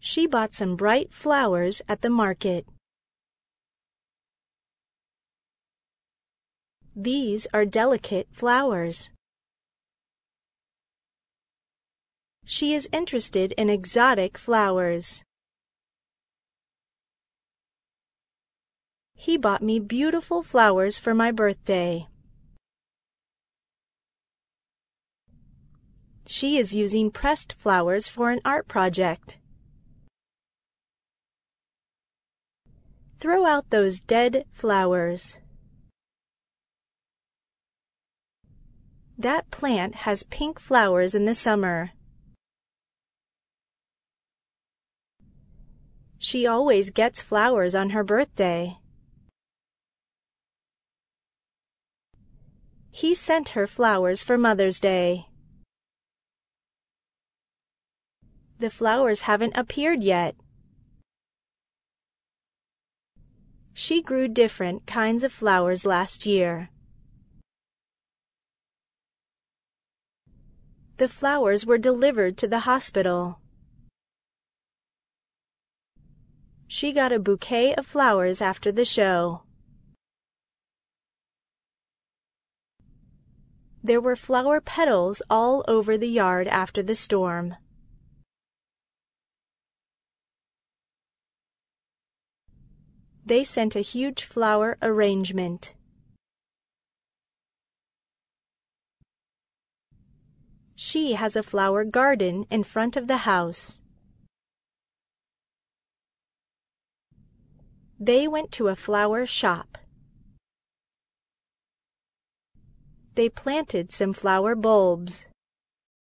She bought some bright flowers at the market. These are delicate flowers. She is interested in exotic flowers. He bought me beautiful flowers for my birthday. She is using pressed flowers for an art project. Throw out those dead flowers. That plant has pink flowers in the summer. She always gets flowers on her birthday. He sent her flowers for Mother's Day. The flowers haven't appeared yet. She grew different kinds of flowers last year. The flowers were delivered to the hospital. She got a bouquet of flowers after the show. There were flower petals all over the yard after the storm. They sent a huge flower arrangement. She has a flower garden in front of the house. They went to a flower shop. They planted some flower bulbs.